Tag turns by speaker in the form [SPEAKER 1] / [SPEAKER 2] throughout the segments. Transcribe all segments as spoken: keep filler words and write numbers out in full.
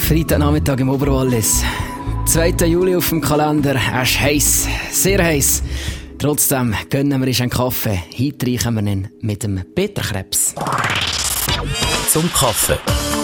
[SPEAKER 1] Freitagnachmittag im Oberwallis. zweiter Juli auf dem Kalender. Es ist heiß, sehr heiß. Trotzdem gönnen wir uns einen Kaffee. Heute reichen wir ihn mit dem Peter Krebs.
[SPEAKER 2] Zum Kaffee.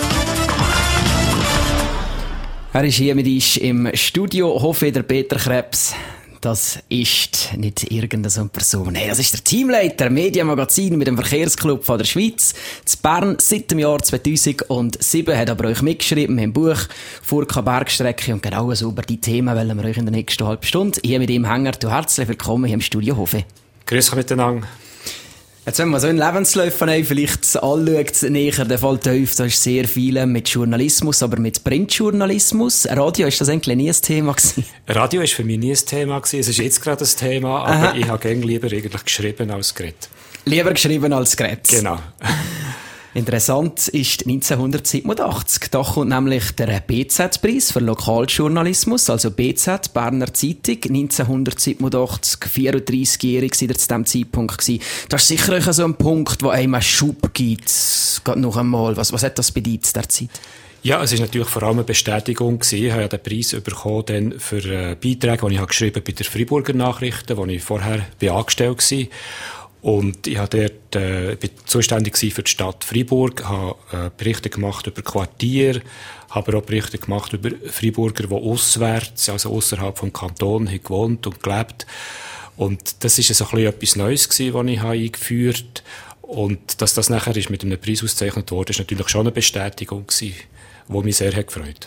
[SPEAKER 1] Er ist hier mit uns im Studio. Hoffe, der Peter Krebs. Das ist nicht irgendeine so Person. Nein, das ist der Teamleiter, Medienmagazin mit dem Verkehrsclub von der Schweiz. In Bern seit dem Jahr zweitausendsieben hat aber euch mitgeschrieben im Buch Furka Bergstrecke. Und genau so über die Themen wollen wir euch in der nächsten halben Stunde hier mit ihm hängen. Du herzlich willkommen hier im Studio Hofe.
[SPEAKER 3] Grüß euch miteinander.
[SPEAKER 1] Jetzt, wenn man so einen Lebenslauf von euch vielleicht anschaut, näher, der fällt auf, da ist sehr viel mit Journalismus, aber mit Printjournalismus. Radio, ist das eigentlich nie ein Thema gewesen?
[SPEAKER 3] Radio war für mich nie ein Thema gewesen. Es ist jetzt gerade ein Thema, aber Aha. ich habe gerne lieber eigentlich geschrieben als geredet.
[SPEAKER 1] Lieber geschrieben als geredet?
[SPEAKER 3] Genau.
[SPEAKER 1] Interessant ist neunzehnhundertsiebenundachtzig. Da kommt nämlich der B Z-Preis für Lokaljournalismus, also B Z, Berner Zeitung, neunzehnhundertsiebenundachtzig, vierunddreissig-jährig war er zu diesem Zeitpunkt gewesen. Das ist sicher so ein Punkt, wo einem einen Schub gibt. Gerade noch einmal. Was, was hat das bedeutet der Zeit?
[SPEAKER 3] Ja, es ist natürlich vor allem eine Bestätigung gewesen. Ich habe ja den Preis bekommen dann für äh, Beiträge, die ich habe geschrieben bei der Freiburger Nachrichten, wo ich vorher bin angestellt war. Und ich habe dort, äh, bin zuständig für die Stadt Freiburg, habe äh, Berichte gemacht über Quartier, habe auch Berichte gemacht über Freiburger, die auswärts, also außerhalb vom Kanton, haben gewohnt und gelebt. Und das ist so ein bisschen etwas Neues gewesen, was ich habe eingeführt habe. Und dass das nachher ist mit einem Preis ausgezeichnet wurde, ist natürlich schon eine Bestätigung gewesen, die mich sehr hat gefreut.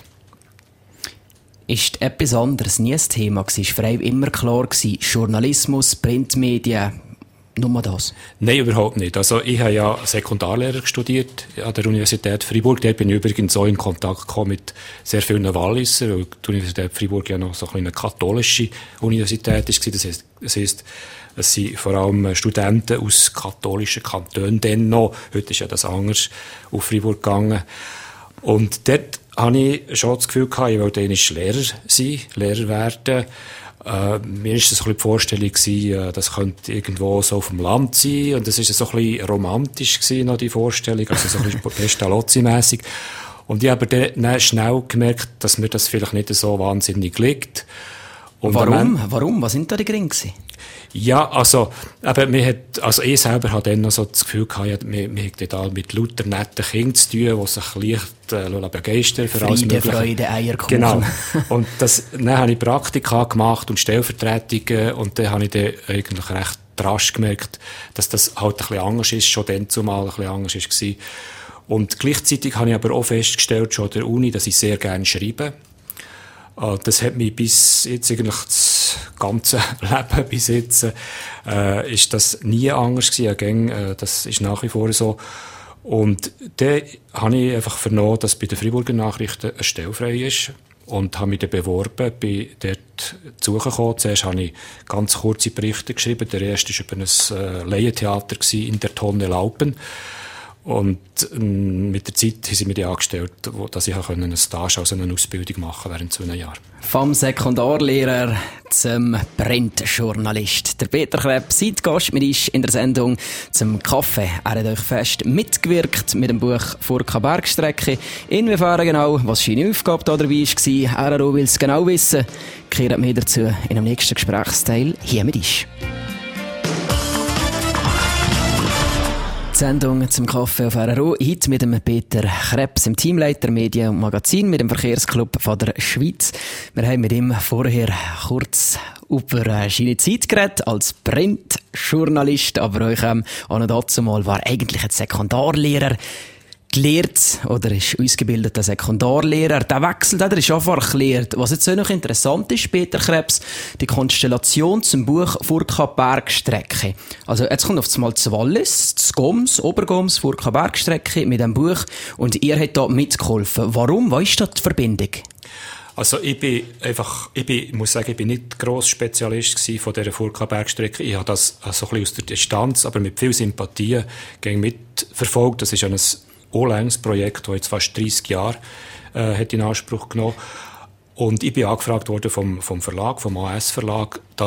[SPEAKER 1] Ist etwas anderes nie ein Thema gewesen? Ist für euch immer klar gewesen, Journalismus, Printmedien, nur das? Nein,
[SPEAKER 3] überhaupt nicht. Also ich habe ja Sekundarlehrer studiert an der Universität Freiburg. Dort bin ich übrigens auch in Kontakt gekommen mit sehr vielen Walliser, weil die Universität Freiburg ja noch so eine katholische Universität war. Das heisst, das heisst, es sind vor allem Studenten aus katholischen Kantonen dann noch. Heute ist ja das anders auf Freiburg gegangen. Und dort habe ich schon das Gefühl gehabt, ich wollte eigentlich Lehrer sein, Lehrer werden. Äh, mir war das so ein bisschen die Vorstellung gewesen, das könnte irgendwo so auf dem Land sein. Und das war so ein bisschen romantisch gewesen, noch die Vorstellung, also so ein bisschen Pestalozzi-mässig. Und ich habe aber dann schnell gemerkt, dass mir das vielleicht nicht so wahnsinnig liegt. Und
[SPEAKER 1] Warum? Dann, Warum? Was sind da die Gründe gewesen?
[SPEAKER 3] Ja, also, aber mir hat, also ich selber hatte dann noch so das Gefühl gehabt, ja, wir, wir hätten da mit lauter netten Kindern zu tun, die sich leicht äh, begeistern für alles
[SPEAKER 1] Mögliche. Freude, Eierkuchen.
[SPEAKER 3] Genau. Und das, dann habe ich Praktika gemacht und Stellvertretungen und dann habe ich dann eigentlich recht rasch gemerkt, dass das halt ein bisschen anders ist, schon dann zumal ein bisschen anders war. Und gleichzeitig habe ich aber auch festgestellt, schon an der Uni, dass ich sehr gerne schreibe. Das hat mich bis jetzt eigentlich das ganze Leben bis jetzt, äh, ist das nie anders gewesen. Äh, das ist nach wie vor so. Und dann habe ich einfach vernommen, dass bei den Freiburger Nachrichten eine Stelle frei ist. Und habe mich dann beworben, bin dort zugekommen. Zuerst habe ich ganz kurze Berichte geschrieben. Der erste war über ein äh, Laientheater in der Tonne Laupen. Und ähm, mit der Zeit haben sie mir die angestellt, wo, dass ich eine Stage, also eine Ausbildung machen während zwei Jahren.
[SPEAKER 1] Vom Sekundarlehrer zum Printjournalist. Der Peter Krebs, seit Gast mit uns in der Sendung zum Kaffee. Er hat euch fest mitgewirkt mit dem Buch Furka Bergstrecke. Inwiefern genau, was seine Aufgabe da dabei war, er auch will es genau wissen, kehren wir dazu in einem nächsten Gesprächsteil hier mit uns. Die Sendung zum Kaffee auf R R O. Heute mit dem Peter Krebs, dem Teamleiter Medien und Magazin mit dem Verkehrsclub von der Schweiz. Wir haben mit ihm vorher kurz über seine Zeit geredet als Printjournalist, aber euch ähm, auch noch dazu mal war eigentlich ein Sekundarlehrer gelehrt oder ist ausgebildeter Sekundarlehrer. Der Wechsel, der ist einfach gelehrt. Was jetzt auch noch interessant ist, Peter Krebs, die Konstellation zum Buch Furka Bergstrecke. Also jetzt kommt auf das Mal zu Wallis, zu Goms, Obergoms, Furka Bergstrecke mit dem Buch und ihr habt da mitgeholfen. Warum? Was ist da die Verbindung?
[SPEAKER 3] Also ich bin einfach, ich bin, ich muss sagen, ich bin nicht gross Spezialist gewesen von dieser Furka Bergstrecke. Ich habe das also ein bisschen aus der Distanz, aber mit viel Sympathie gegen mitverfolgt. Das ist ja ein unlänges Projekt, das jetzt fast dreissig Jahre äh, hat in Anspruch genommen. Und ich bin angefragt worden vom, vom Verlag, vom A S Verlag, das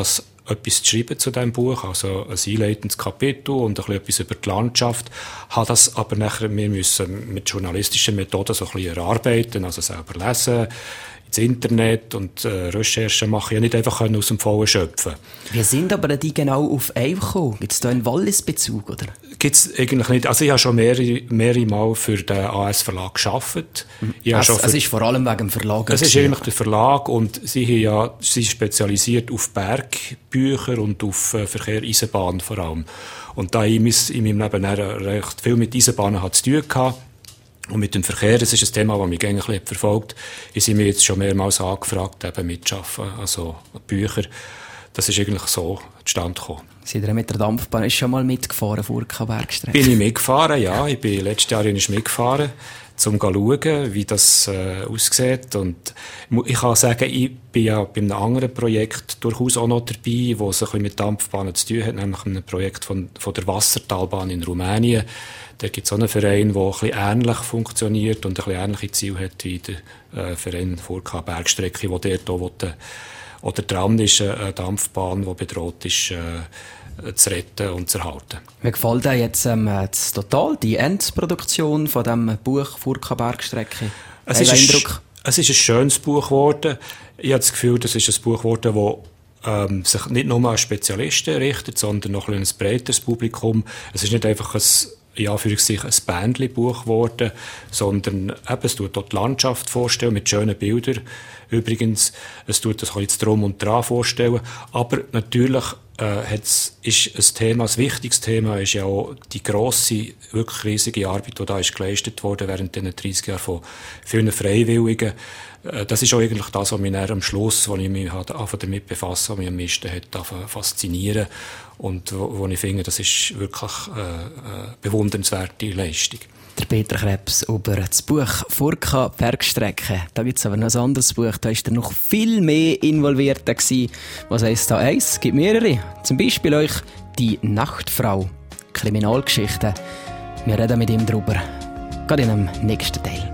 [SPEAKER 3] etwas zu schreiben zu diesem Buch, also ein einleitendes Kapitel und ein bisschen etwas über die Landschaft. Habe das aber nachher, wir müssen mit journalistischen Methoden so ein bisschen erarbeiten, also selber lesen, ins Internet und äh, Recherchen machen, ja nicht einfach aus dem Vollen schöpfen.
[SPEAKER 1] Wie sind aber die genau auf einen gekommen? Gibt es da einen Wallis-Bezug, oder?
[SPEAKER 3] Gibt's eigentlich nicht. Also ich habe schon mehrere, mehrere Mal für den A S Verlag gearbeitet. Ich
[SPEAKER 1] Es,
[SPEAKER 3] schon
[SPEAKER 1] es
[SPEAKER 3] für,
[SPEAKER 1] ist vor allem wegen dem Verlag.
[SPEAKER 3] es ist
[SPEAKER 1] gewesen.
[SPEAKER 3] eigentlich der Verlag und sie haben ja, sie sind spezialisiert auf Bergbücher und auf äh, Verkehr, Eisenbahn vor allem. Und da ich in meinem Leben recht viel mit Eisenbahnen zu tun hatte, und mit dem Verkehr, das ist ein Thema, das mich eigentlich verfolgt, sind mir jetzt schon mehrmals angefragt, eben mitzuschaffen, also Bücher. Das ist eigentlich so zustande gekommen.
[SPEAKER 1] Seid ihr mit der Dampfbahn ist schon mal mitgefahren, Furka-Bergstrecke?
[SPEAKER 3] Bin ich mitgefahren, ja. Ich bin letztes Jahr mitgefahren, um zu schauen, wie das äh, aussieht. Und ich kann sagen, ich bin ja bei einem anderen Projekt durchaus auch noch dabei, wo es ein bisschen mit Dampfbahnen zu tun hat, nämlich einem Projekt von, von der Wassertalbahn in Rumänien. Da gibt es auch einen Verein, der ein bisschen ähnlich funktioniert und ein bisschen ähnliche Ziele hat wie der äh, Verein Furka Bergstrecke, wo dort auch will, oder dran ist, eine Dampfbahn, die bedroht ist, äh, zu retten und zu erhalten.
[SPEAKER 1] Mir gefällt dir jetzt ähm, das total, die Endproduktion von diesem Buch Furka Bergstrecke?
[SPEAKER 3] Es ist, ein, es ist ein schönes Buch geworden. Ich habe das Gefühl, das ist ein Buch geworden, das ähm, sich nicht nur an Spezialisten richtet, sondern noch ein, ein breiteres Publikum. Es ist nicht einfach ein ja, für sich ein Bändli-Buch geworden, sondern eben, es tut dort die Landschaft vorstellen, mit schönen Bildern. Übrigens, es tut das jetzt drum und dran vorstellen. Aber natürlich, äh, hat's, ist ein Thema, ein wichtiges Thema, ist ja auch die grosse, wirklich riesige Arbeit, die da ist geleistet wurde während diesen dreissig Jahren von vielen Freiwilligen. Äh, das ist auch eigentlich das, was mich am Schluss, wo ich mich damit befasse, was mich am meisten hat faszinieren. Und wo, wo ich finde, das ist wirklich äh, eine bewundernswerte Leistung.
[SPEAKER 1] Der Peter Krebs über das Buch Furka Bergstrecke. Da gibt es aber noch ein anderes Buch, da ist er noch viel mehr involviert gewesen. Was heisst da eins? Es gibt mehrere. Zum Beispiel euch «Die Nachtfrau». Kriminalgeschichte. Wir reden mit ihm darüber. Gerade in dem nächsten Teil.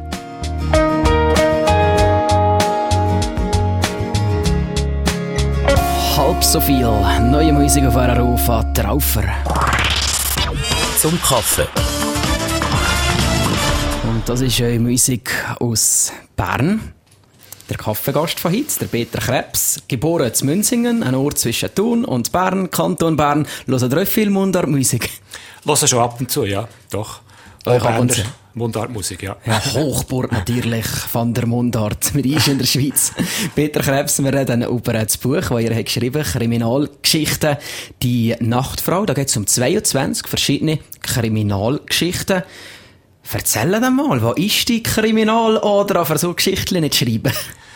[SPEAKER 1] Halb so viel neue Musik auf R R O von Traufer.
[SPEAKER 2] Zum Kaffee.
[SPEAKER 1] Und das ist eine Musik aus Bern. Der Kaffeegast von heute, der Peter Krebs, geboren in Münsingen, ein Ort zwischen Thun und Bern, Kanton Bern. Hören ihr auch viel Mundartmusik?
[SPEAKER 3] Hören schon ab und zu, ja, doch.
[SPEAKER 1] Auch ab und zu.
[SPEAKER 3] Mundartmusik, ja.
[SPEAKER 1] Ja, Hochburg natürlich von der Mundart. Wir sind in der Schweiz. Peter Krebs, wir reden über das Buch, das ihr habt geschrieben, Kriminalgeschichten, «Die Nachtfrau». Da geht es um zweiundzwanzig verschiedene Kriminalgeschichten. Erzähl dann mal, was ist die Kriminal- oder auf so Geschichten nicht schreiben?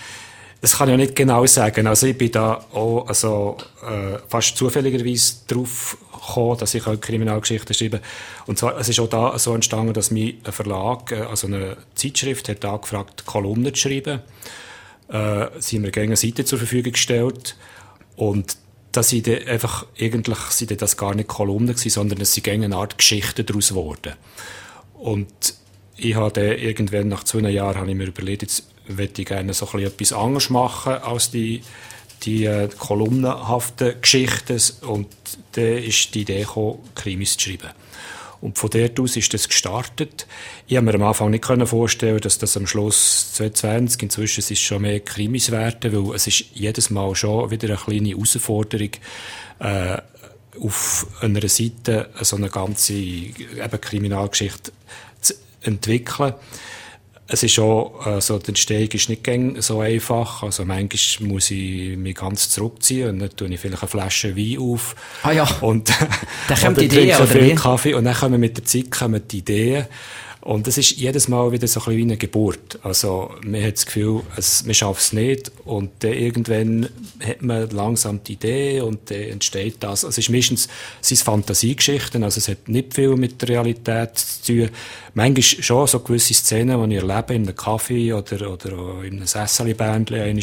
[SPEAKER 3] Das kann ich ja nicht genau sagen. Also ich bin da auch also, äh, fast zufälligerweise drauf gekommen, dass ich auch Kriminalgeschichten schreibe. Und zwar, es ist auch da so entstanden, dass mir ein Verlag, also eine Zeitschrift, hat angefragt, Kolumnen zu schreiben. Äh, sie haben mir gerne eine Seite zur Verfügung gestellt. Und dass sie einfach, eigentlich sind das gar nicht Kolumnen gewesen, sondern es sind eine Art Geschichten daraus geworden. Und ich habe dann irgendwann nach zwei Jahren habe ich mir überlegt, jetzt möchte ich gerne so ein bisschen etwas anderes machen als die, die äh, kolumnenhaften Geschichten. Und dann ist die Idee gekommen, Krimis zu schreiben. Und von dort aus ist das gestartet. Ich habe mir am Anfang nicht vorstellen, dass das am Schluss zweitausendzwanzig, inzwischen ist es schon mehr Krimis werden, weil es ist jedes Mal schon wieder eine kleine Herausforderung, äh, auf einer Seite so eine ganze eben Kriminalgeschichte zu entwickeln. Es ist auch, also die Entstehung ist nicht so einfach. Also manchmal muss ich mich ganz zurückziehen und dann tue ich vielleicht eine Flasche Wein auf.
[SPEAKER 1] Ah ja,
[SPEAKER 3] und
[SPEAKER 1] dann kommt die Idee, oder
[SPEAKER 3] viel
[SPEAKER 1] wie?
[SPEAKER 3] Kaffee und dann kommen mit der Zeit kommen die Ideen. Und das ist jedes Mal wieder so ein bisschen wie eine Geburt. Also man hat das Gefühl, es, man schafft es nicht und dann irgendwann hat man langsam die Idee und dann entsteht das. Also es ist meistens es ist Fantasiegeschichten, also es hat nicht viel mit der Realität zu tun. Manchmal schon so gewisse Szenen, die ich erlebe in einem Café oder, oder in einem Sesseli-Bändchen,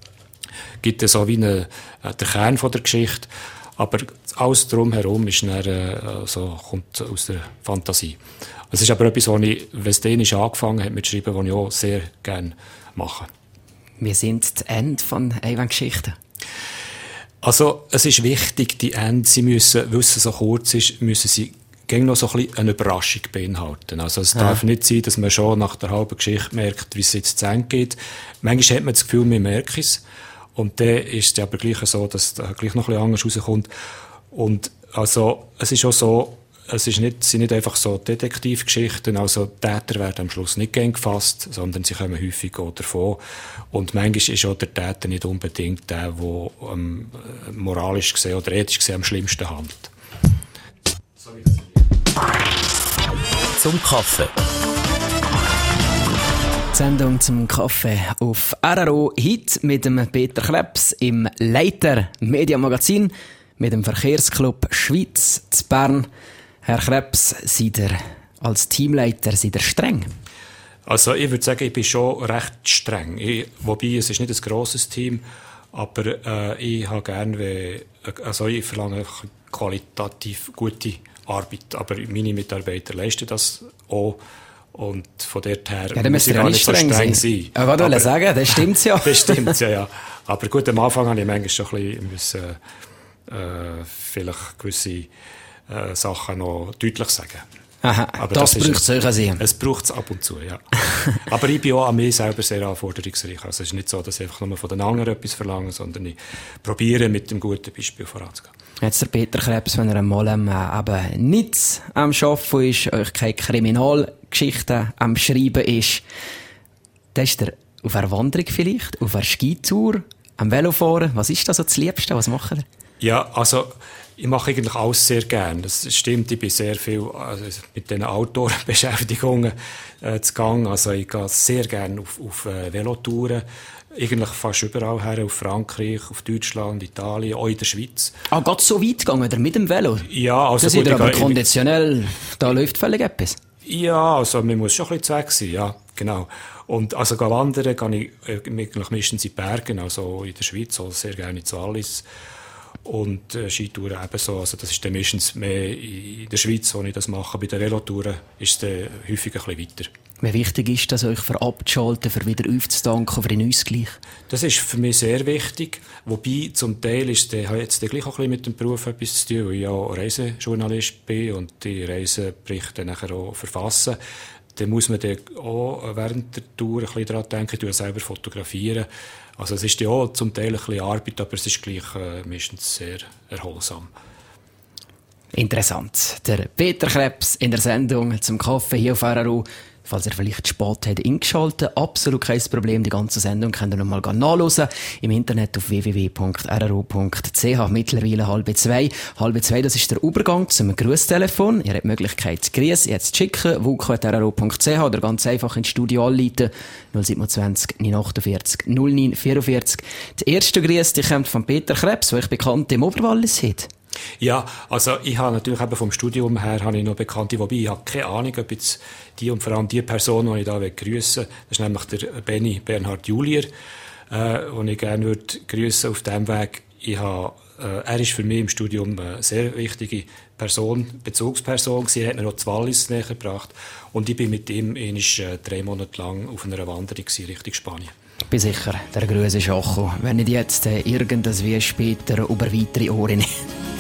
[SPEAKER 3] gibt es so wie eine, der Kern von der Geschichte. Aber alles drumherum ist dann, äh, also, kommt aus der Fantasie. Es ist aber etwas, was ich, wenn es dänisch angefangen hat mit Schreiben, was ich auch sehr gerne mache.
[SPEAKER 1] Wir sind das Ende von Eiwan Geschichten.
[SPEAKER 3] Also, es ist wichtig, die Ende, sie müssen, weil es so kurz ist, müssen sie gegen noch so ein bisschen eine Überraschung beinhalten. Also, es ja. darf nicht sein, dass man schon nach der halben Geschichte merkt, wie es jetzt zu Ende geht. Manchmal hat man das Gefühl, man merkt es. Und dann ist es aber gleich so, dass da gleich noch ein bisschen anders rauskommt. Und, also, es ist auch so, es ist nicht, sind nicht einfach so Detektivgeschichten, also Täter werden am Schluss nicht gern gefasst, sondern sie kommen häufig auch davon. Und manchmal ist auch der Täter nicht unbedingt der, der ähm, moralisch gesehen oder ethisch gesehen am schlimmsten handelt.
[SPEAKER 2] Zum Kaffee.
[SPEAKER 1] Die Sendung zum Kaffee auf R R O, heute mit dem Peter Krebs im Leiter Mediamagazin mit dem Verkehrsclub Schweiz zu Bern. Herr Krebs, seid ihr als Teamleiter seid ihr streng?
[SPEAKER 3] Also ich würde sagen, ich bin schon recht streng. Ich, wobei, es ist nicht ein grosses Team, aber äh, ich habe gerne, also ich verlange einfach qualitativ gute Arbeit, aber meine Mitarbeiter leisten das auch. Und von dort her
[SPEAKER 1] ja, muss ich gar nicht streng, so streng sein. sein. Ja, was soll ich sagen? Das stimmt's ja.
[SPEAKER 3] Das stimmt's ja, ja. Aber gut, am Anfang habe ich manchmal schon ein bisschen müssen, äh, vielleicht gewisse äh, Sachen noch deutlich sagen.
[SPEAKER 1] Aha, aber das, das braucht es sicher sein.
[SPEAKER 3] Es braucht es ab und zu, ja. Aber ich bin auch an mich selber sehr anforderungsreich. Also es ist nicht so, dass ich einfach nur von den anderen etwas verlange, sondern ich probiere, mit dem guten Beispiel voranzugehen.
[SPEAKER 1] Jetzt der Peter Krebs, wenn er einmal ähm, eben nichts am Arbeiten ist, euch keine Kriminalgeschichten am Schreiben ist, dann ist er auf einer Wanderung vielleicht, auf einer Skitour, am Velofahren. Was ist das so das Liebste? Was macht ihr?
[SPEAKER 3] Ja, also ich mache eigentlich alles sehr gern. Das stimmt, ich bin sehr viel also mit diesen Outdoor-Beschäftigungen äh, zu Gang. Also ich gehe sehr gerne auf, auf äh, Velotouren. Eigentlich fast überall her, auf Frankreich, auf Deutschland, Italien, auch in der Schweiz.
[SPEAKER 1] Ah, geht so weit gegangen, oder mit dem Velo?
[SPEAKER 3] Ja, also
[SPEAKER 1] das gut, ist aber ich, konditionell, da läuft völlig etwas.
[SPEAKER 3] Ja, also man muss schon ein bisschen weg sein, ja, genau. Und also gehen wandern gehe ich eigentlich meistens in die Berge, also in der Schweiz, also sehr gerne zu Wallis. Und äh, Skitouren ebenso. Also das ist dann meistens mehr in der Schweiz, wo ich das mache. Bei den Velotouren ist es dann häufig ein bisschen weiter.
[SPEAKER 1] Wie wichtig ist das, euch für abzuschalten, für wieder aufzutanken, für den Ausgleich?
[SPEAKER 3] Das ist für mich sehr wichtig. Wobei, zum Teil ist es jetzt gleich auch ein bisschen mit dem Beruf etwas zu tun, weil ich ja Reisejournalist bin und die Reiseberichte nachher auch verfassen. Dann muss man dann auch während der Tour ein bisschen daran denken, ich selber fotografieren. Also es ist ja auch zum Teil ein bisschen Arbeit, aber es ist gleich äh, meistens sehr erholsam.
[SPEAKER 1] Interessant. Der Peter Krebs in der Sendung zum Kaffee hier auf R R O. Falls ihr vielleicht spät habt eingeschaltet, absolut kein Problem. Die ganze Sendung könnt ihr noch mal nachhören. Im Internet auf w w w punkt r r o punkt c h. Mittlerweile halb zwei. Halb zwei, das ist der Übergang zum Grußtelefon. Ihr habt die Möglichkeit, Grüße jetzt zu schicken. w u k punkt r r o punkt c h oder ganz einfach ins Studio anrufen. null siebenundzwanzig neun achtundvierzig null neun vierundvierzig. Der erste Grüß, die kommt von Peter Krebs, der euch bekannt im Oberwallis hat.
[SPEAKER 3] Ja, also ich habe natürlich eben vom Studium her habe ich noch Bekannte, wobei ich habe keine Ahnung, ob jetzt die und vor allem die Person, die ich da grüßen will, das ist nämlich der Benny Bernhard Julier, äh, den ich gerne würde grüßen auf diesem Weg. Ich habe, äh, er ist für mich im Studium eine sehr wichtige Person, Bezugsperson gewesen. Er hat mir noch das Wallis näher gebracht und ich bin mit ihm einmal, äh, drei Monate lang auf einer Wanderung gewesen, Richtung Spanien.
[SPEAKER 1] Ich bin sicher, der Grüße ist auch, wenn nicht jetzt äh, irgendwas wie später über weitere Ohren.